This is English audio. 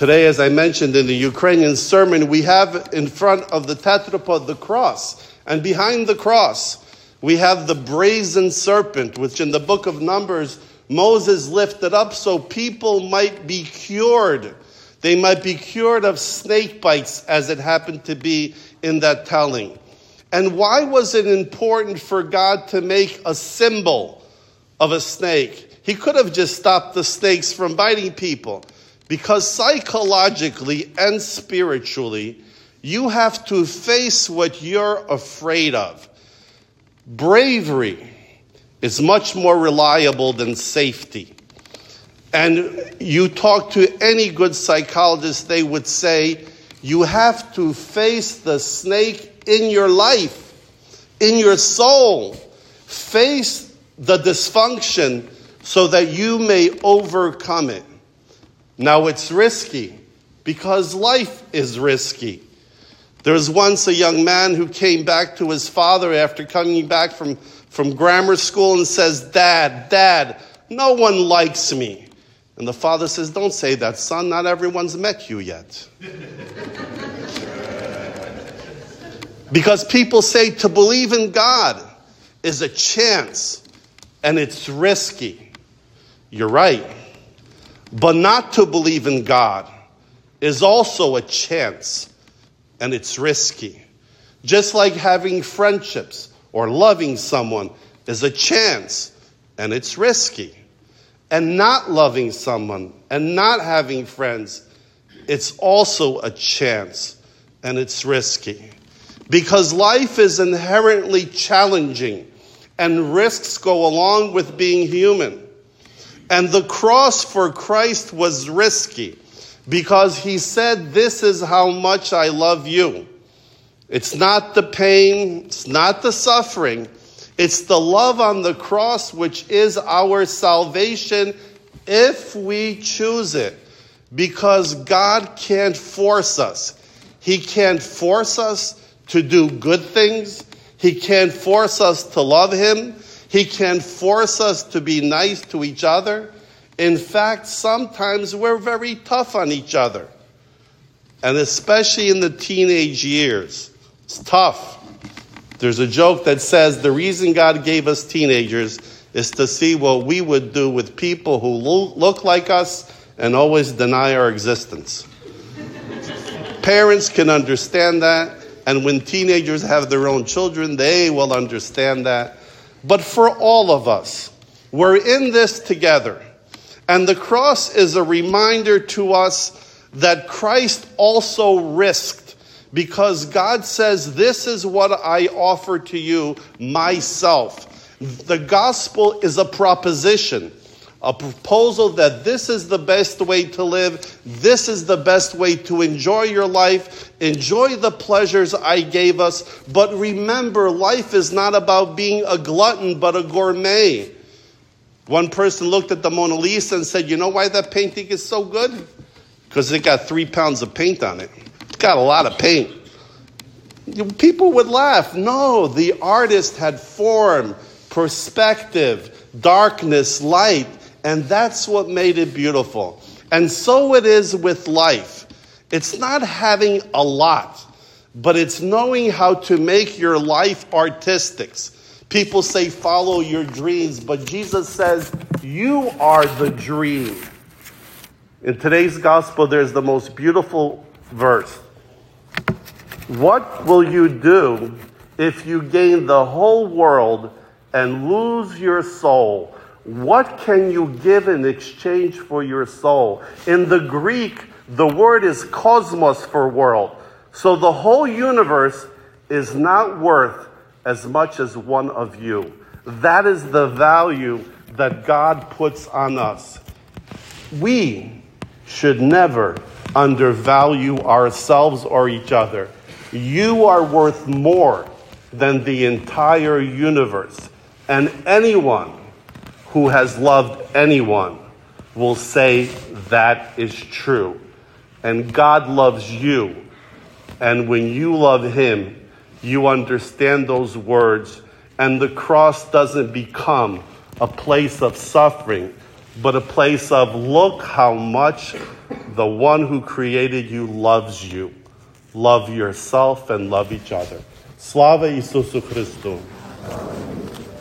Today, as I mentioned in the Ukrainian sermon, we have in front of the tetrapod the cross. And behind the cross, we have the brazen serpent, which in the book of Numbers, Moses lifted up so people might be cured. They might be cured of snake bites, as it happened to be in that telling. And why was it important for God to make a symbol of a snake? He could have just stopped the snakes from biting people. Because psychologically and spiritually, you have to face what you're afraid of. Bravery is much more reliable than safety. And you talk to any good psychologist, they would say, you have to face the snake in your life, in your soul. Face the dysfunction so that you may overcome it. Now it's risky because life is risky. There was once a young man who came back to his father after coming back from grammar school and says, Dad, no one likes me. And the father says, don't say that, son. Not everyone's met you yet. Because people say to believe in God is a chance and it's risky. You're right. But not to believe in God is also a chance, and it's risky. Just like having friendships or loving someone is a chance, and it's risky. And not loving someone and not having friends, it's also a chance, and it's risky. Because life is inherently challenging, and risks go along with being human. And the cross for Christ was risky because he said, this is how much I love you. It's not the pain, it's not the suffering, it's the love on the cross which is our salvation if we choose it. Because God can't force us. He can't force us to do good things. He can't force us to love him. He can't force us to be nice to each other. In fact, sometimes we're very tough on each other. And especially in the teenage years. It's tough. There's a joke that says the reason God gave us teenagers is to see what we would do with people who look like us and always deny our existence. Parents can understand that. And when teenagers have their own children, they will understand that. But for all of us, we're in this together. And the cross is a reminder to us that Christ also risked. Because God says, this is what I offer to you, myself. The gospel is a proposition. A proposal that this is the best way to live. This is the best way to enjoy your life. Enjoy the pleasures I gave us. But remember, life is not about being a glutton, but a gourmet. One person looked at the Mona Lisa and said, you know why that painting is so good? Because it got 3 pounds of paint on it. It's got a lot of paint. People would laugh. No, the artist had form, perspective, darkness, light. And that's what made it beautiful. And so it is with life. It's not having a lot, but it's knowing how to make your life artistic. People say, follow your dreams, but Jesus says, you are the dream. In today's gospel, there's the most beautiful verse. What will you do if you gain the whole world and lose your soul? What can you give in exchange for your soul? In the Greek, the word is cosmos for world. So the whole universe is not worth as much as one of you. That is the value that God puts on us. We should never undervalue ourselves or each other. You are worth more than the entire universe. And anyone who has loved anyone will say that is true. And God loves you. And when you love him, you understand those words. And the cross doesn't become a place of suffering, but a place of look how much the one who created you loves you. Love yourself and love each other. Slava Isusu Christu.